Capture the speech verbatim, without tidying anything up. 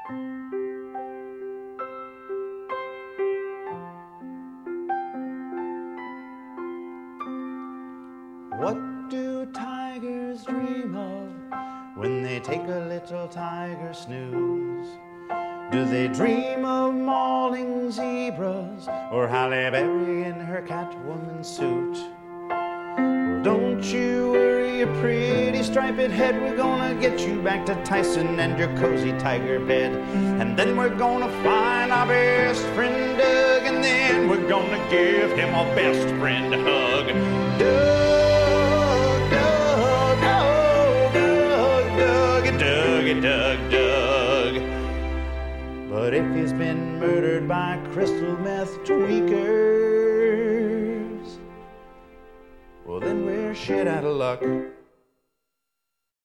What do tigers dream of when they take a little tiger snooze? Do they dream of mauling zebras or Halle Berry in her Catwoman suit? Well, don't you worry, your pretty striped head. We're gonna get you back to Tyson and your cozy tiger bed. And then we're gonna find our best friend Doug, and then we're gonna give him a best friend hug. Doug, Doug, Doug, Doug, Doug, Doug, Doug, Doug. But if he's been murdered by crystal meth tweakers, well then we're shit out of luck.